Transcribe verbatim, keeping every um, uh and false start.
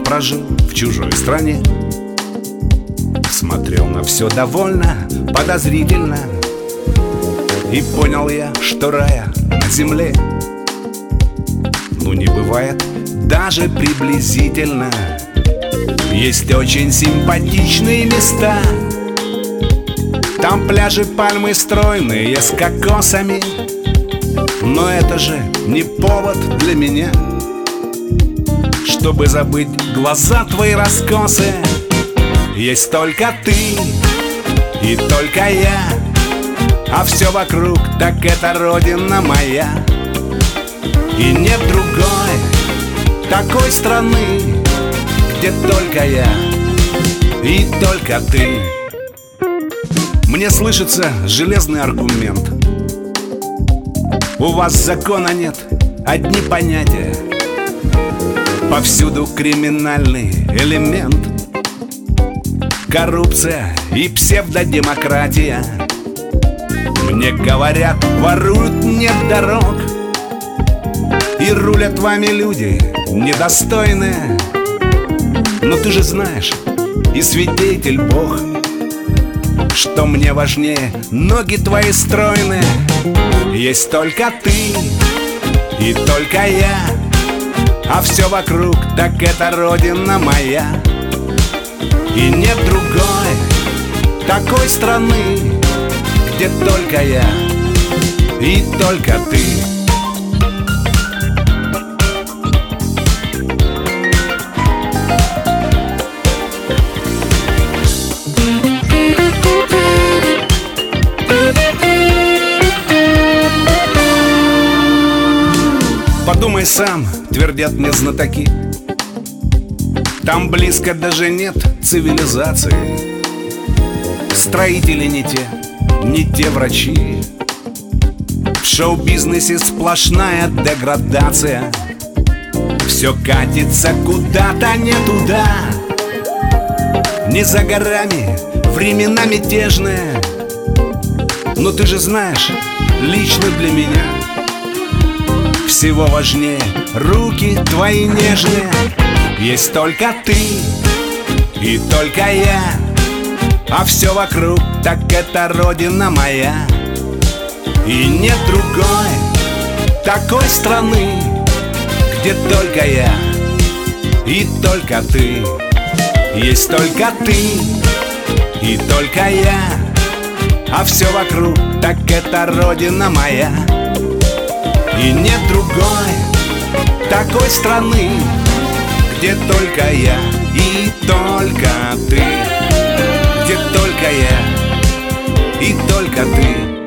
прожил в чужой стране. Смотрел на все довольно подозрительно, и понял я, что рая на земле ну не бывает даже приблизительно. Есть очень симпатичные места, там пляжи, пальмы стройные с кокосами, но это же не повод для меня, чтобы забыть глаза твои раскосы. Есть только ты и только я, а все вокруг так это родина моя. И нет другой такой страны, где только я и только ты. Мне слышится железный аргумент: у вас закона нет, одни понятия, повсюду криминальный элемент, коррупция и псевдодемократия. Мне говорят, воруют, нет дорог, и рулят вами люди недостойные. Но ты же знаешь, и свидетель Бог, что мне важнее ноги твои стройные. Есть только ты и только я, а все вокруг так это родина моя. И нет другой такой страны, где только я и только ты. Подумай сам, твердят мне знатоки, там близко даже нет цивилизации. Строители не те, не те врачи, в шоу-бизнесе сплошная деградация. Все катится куда-то не туда, не за горами времена мятежные. Но ты же знаешь, лично для меня всего важнее руки твои нежные. Есть только ты и только я, а все вокруг так это родина моя. И нет другой такой страны, где только я и только ты. Есть только ты и только я, а все вокруг так это родина моя. И нет другой такой страны, где только я и только ты, где только я и только ты.